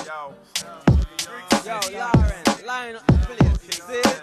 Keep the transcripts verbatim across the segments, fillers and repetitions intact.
Yo, yo, Lauren, line up the place, see it?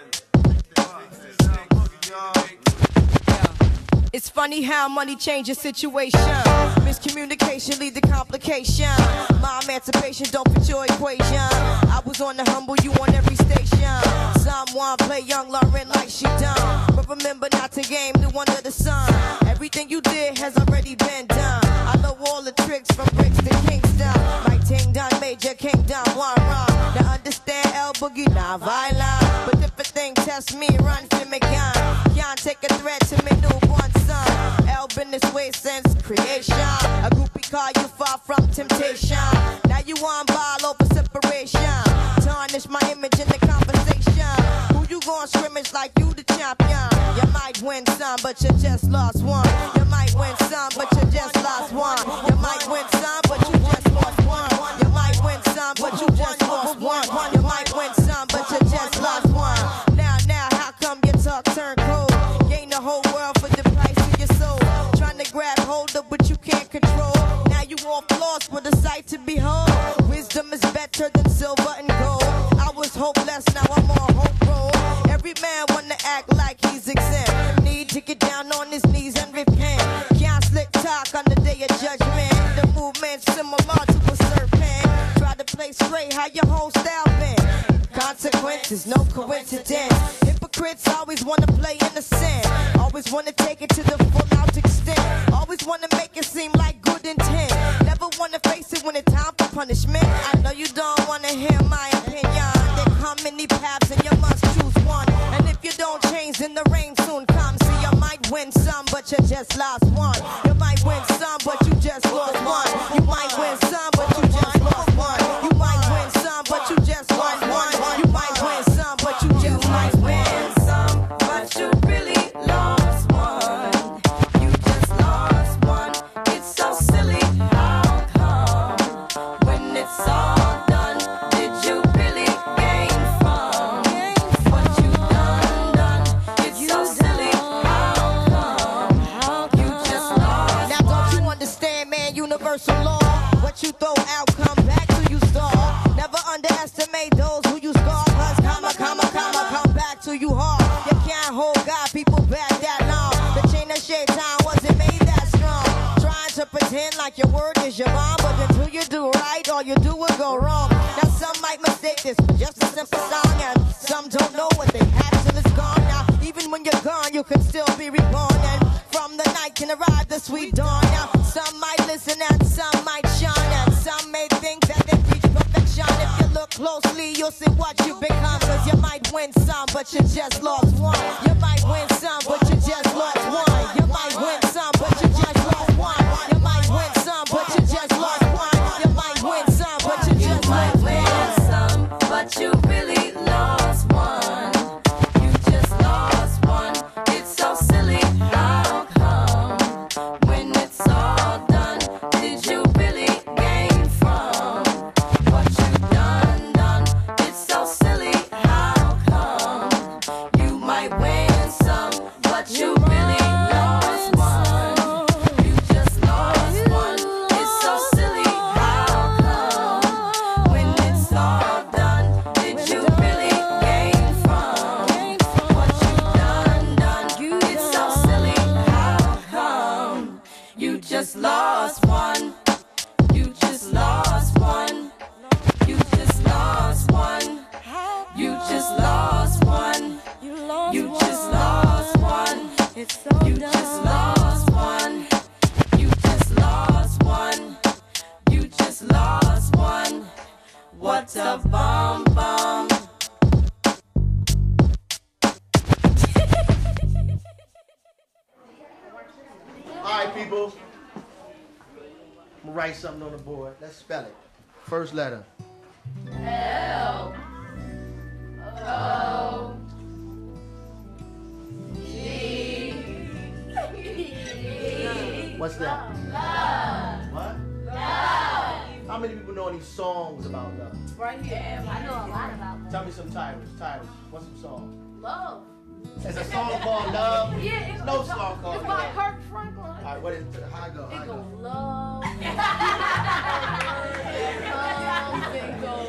It's funny how money changes situation. Miscommunication lead to complication. My emancipation don't fit your equation. I was on the humble, you on every station. Someone play young Lauren like she done. But remember not to game new under the sun. Everything you did has already been done. I know all the tricks from bricks to Kingston. My ting done, major kingdom, one run. Now understand El Boogie, not violent. But if a thing test me, run for me gun. Can't take a threat to me newborn son. El been this way since creation. A groupie call you far from temptation. Now you on ball over separation. Tarnish my image in the conversation. Who you gon' scrimmage like you the champion? You might win some, but you just lost one. You might win some, but you just lost one. You might win some, but you just lost one. You might win some, but you just lost one. You might win some, but you just lost one. Now, now, how come your talk turn cold? Gain the whole world for the price of your soul. Trying to grab hold of what you can't control. Now you off lost with a sight to behold. Wisdom is better than silver and gold. I was hopeless, now I'm on hope roll. Every man wanna act like he's exempt. Need to get down on his knees and repent. Can't slick talk on the day of judgment. The movement's similar to a serpent. Try to play straight, how your whole style been. Consequences, no coincidence. Hypocrites always wanna play innocent. Always wanna take it to the full out extent. Always wanna make it seem like good intent. Never wanna face it when it's time for punishment. I know you don't wanna hear my opinion. There come many paths and you must choose one. And if you don't change, then the rain soon comes. See, you might win some, but you just lost one. You might win some, but you just lost one. You might win some, but you just lost one. You might win some, but you just lost one. You might win some, but you just might win some, but you really lost one. You just lost one. It's so silly. How come when it's all done, did you really gain from what you done done? It's so silly. How come you just lost? Now don't you understand, man? Universal law. What you throw out, come back to you stall. Never underestimate those who you scar. Cause comma, comma, comma, come back to you hard. You can't hold God, people back that long. The chain of shaitan wasn't made that strong. Trying to pretend like your word is your bond, but until you do right, all you do is go wrong. Now some might mistake this for just a simple song, and some don't know what they have till it's gone. Now even when you're gone, you can still be reborn, and from the night can arrive the sweet dawn. Now some might listen and some might shine, and some may think that they reach perfection. If you look closely, you'll see what you become. Cause you might win some, but you just lost one. You might win some, but you just lost one. You might win some, but you just lost one. You might win some, but you just lost one. You might win some, but you just lost one. But you really lost one. You just lost one. It's so silly. How come when it's all done, did you really gain from what you done done? It's so silly. How come you might win some, but you really lost one? You just lost one. It's so silly. How come when it's all done, did you really gain from what you done done? It's so silly. How come you just lost one? You just lost one. You just lost one. You just lost one. You just lost one. You just lost one. You just lost one. You just lost one. What a bomb bomb. All right, people. I'm gonna write something on the board. Let's spell it. First letter. L O G. What's that? Love. What? Love. How many people know any songs about love? Right here. I know a lot about love. Tell me some titles. Titles. What's some song? Love. There's a song called Love. Yeah, it's There's no it's song called It's by Love. Kirk Franklin. All right, what is it? How I go? How I It go? goes love. It goes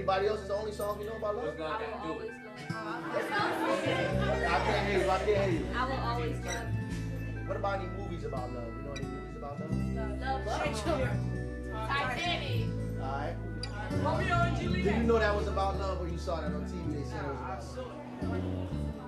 Anybody else? Is the only songs we know about love? I will always love. I can't hear you. I can't hear you. I will always love. What about any movies about love? You know any movies about love? Love Shakespeare. Titanic. All right. Romeo and Did you Juliet. know that was about love, or you saw that on T V? They said it was about love.